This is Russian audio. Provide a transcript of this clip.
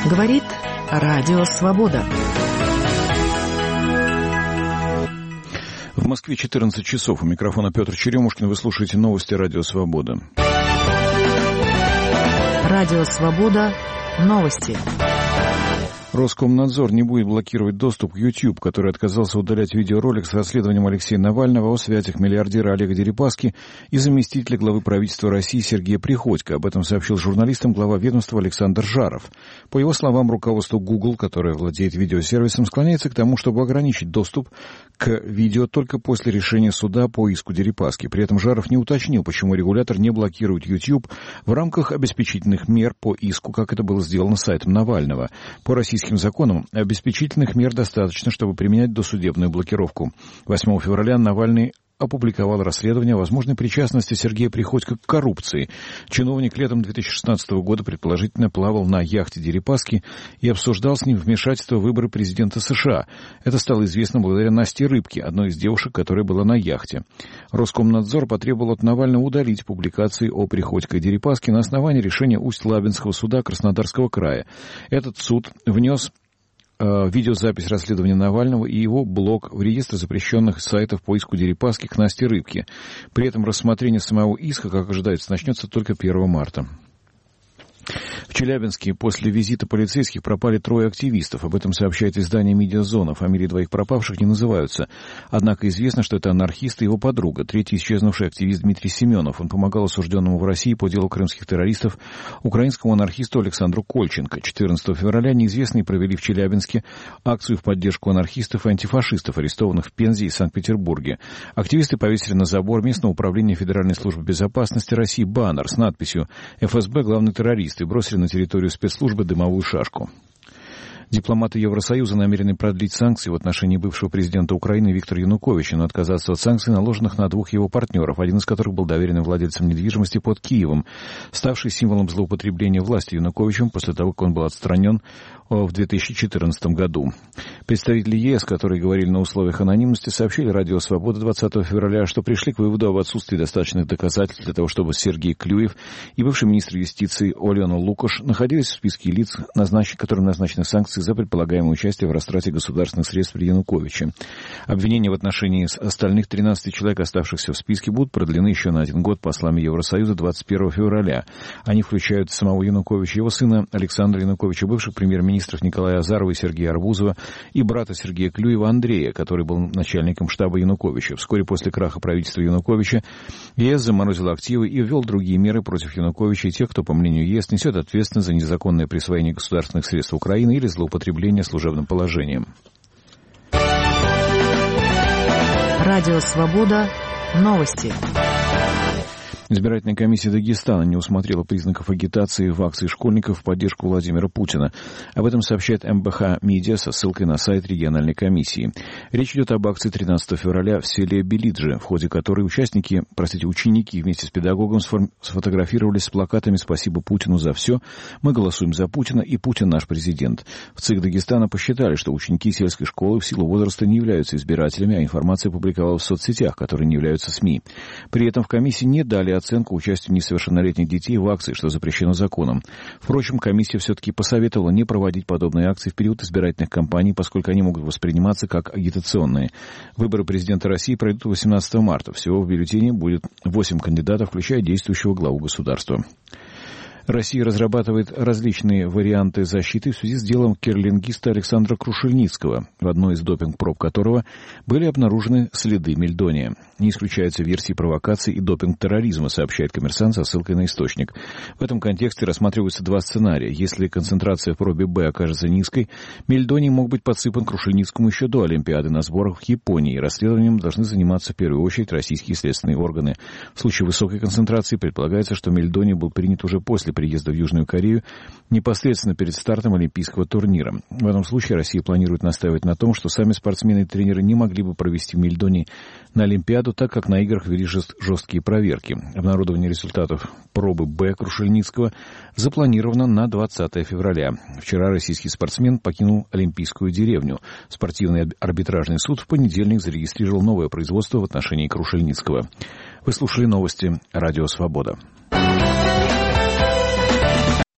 Говорит Радио Свобода. В Москве 14 часов. У микрофона Петр Черемушкин. Вы слушаете новости Радио Свобода. Радио Свобода. Новости. Роскомнадзор не будет блокировать доступ к YouTube, который отказался удалять видеоролик с расследованием Алексея Навального о связях миллиардера Олега Дерипаски и заместителя главы правительства России Сергея Приходько. Об этом сообщил журналистам глава ведомства Александр Жаров. По его словам, руководство Google, которое владеет видеосервисом, склоняется к тому, чтобы ограничить доступ к видео только после решения суда по иску Дерипаски. При этом Жаров не уточнил, почему регулятор не блокирует YouTube в рамках обеспечительных мер по иску, как это было сделано сайтом Навального. По российским законам обеспечительных мер достаточно, чтобы применять досудебную блокировку. 8 февраля Навальный опубликовал расследование о возможной причастности Сергея Приходько к коррупции. Чиновник летом 2016 года предположительно плавал на яхте Дерипаски и обсуждал с ним вмешательство в выборы президента США. Это стало известно благодаря Насте Рыбке, одной из девушек, которая была на яхте. Роскомнадзор потребовал от Навального удалить публикации о Приходько и Дерипаске на основании решения Усть-Лабинского суда Краснодарского края. Этот суд внес видеозапись расследования Навального и его блог в реестр запрещенных сайтов по иску Дерипаски к Насте Рыбке. При этом рассмотрение самого иска, как ожидается, начнется только 1 марта. В Челябинске после визита полицейских пропали 3 активистов. Об этом сообщает издание «Медиазона». Фамилии 2 пропавших не называются. Однако известно, что это анархист и его подруга. 3-й исчезнувший активист Дмитрий Семенов. Он помогал осужденному в России по делу крымских террористов украинскому анархисту Александру Кольченко. 14 февраля неизвестные провели в Челябинске акцию в поддержку анархистов и антифашистов, арестованных в Пензе и Санкт-Петербурге. Активисты повесили на забор местного управления Федеральной службы безопасности России баннер с надписью «ФСБ – главный террорист» и бросили на территорию спецслужбы дымовую шашку. Дипломаты Евросоюза намерены продлить санкции в отношении бывшего президента Украины Виктора Януковича, но отказаться от санкций, наложенных на 2 его партнеров, один из которых был доверенным владельцем недвижимости под Киевом, ставший символом злоупотребления властью Януковичем после того, как он был отстранен в 2014 году. Представители ЕС, которые говорили на условиях анонимности, сообщили Радио Свобода 20 февраля, что пришли к выводу об отсутствии достаточных доказательств для того, чтобы Сергей Клюев и бывший министр юстиции Олена Лукаш находились в списке лиц, которым назначены санкции за предполагаемое участие в растрате государственных средств при Януковиче. Обвинения в отношении остальных 13 человек, оставшихся в списке, будут продлены еще на 1 год послами Евросоюза 21 февраля. Они включают самого Януковича, его сына Александра Януковича, бывших премьер-министров Николая Азарова и Сергея Арбузова, и брата Сергея Клюева Андрея, который был начальником штаба Януковича. Вскоре после краха правительства Януковича ЕС заморозил активы и ввел другие меры против Януковича и тех, кто, по мнению ЕС, несет ответственность за незаконное присвоение государственных средств Украины или злоупотребление служебным положением. Радио Свобода. Новости. Избирательная комиссия Дагестана не усмотрела признаков агитации в акции школьников в поддержку Владимира Путина. Об этом сообщает МБХ Медиа со ссылкой на сайт региональной комиссии. Речь идет об акции 13 февраля в селе Белиджи, в ходе которой ученики вместе с педагогом сфотографировались с плакатами «Спасибо Путину за все», «Мы голосуем за Путина» и «Путин наш президент». В ЦИК Дагестана посчитали, что ученики сельской школы в силу возраста не являются избирателями, а информация публиковалась в соцсетях, которые не являются СМИ. При этом в комиссии не дали оценку участию несовершеннолетних детей в акции, что запрещено законом. Впрочем, комиссия все-таки посоветовала не проводить подобные акции в период избирательных кампаний, поскольку они могут восприниматься как агитационные. Выборы президента России пройдут 18 марта. Всего в бюллетене будет 8 кандидатов, включая действующего главу государства. Россия разрабатывает различные варианты защиты в связи с делом кирлингиста Александра Крушельницкого, в одной из допинг-проб которого были обнаружены следы мельдония. Не исключаются версии провокации и допинг-терроризма, сообщает «Коммерсант» со ссылкой на источник. В этом контексте рассматриваются 2 сценария. Если концентрация в пробе Б окажется низкой, мельдоний мог быть подсыпан Крушельницкому еще до Олимпиады на сборах в Японии. Расследованием должны заниматься в первую очередь российские следственные органы. В случае высокой концентрации предполагается, что мельдоний был принят уже после приезда в Южную Корею непосредственно перед стартом Олимпийского турнира. В этом случае Россия планирует настаивать на том, что сами спортсмены и тренеры не могли бы провести мельдоний на Олимпиаду, так как на играх вели жесткие проверки. Обнародование результатов пробы Б Крушельницкого запланировано на 20 февраля. Вчера российский спортсмен покинул Олимпийскую деревню. Спортивный арбитражный суд в понедельник зарегистрировал новое производство в отношении Крушельницкого. Вы слушали новости «Радио Свобода».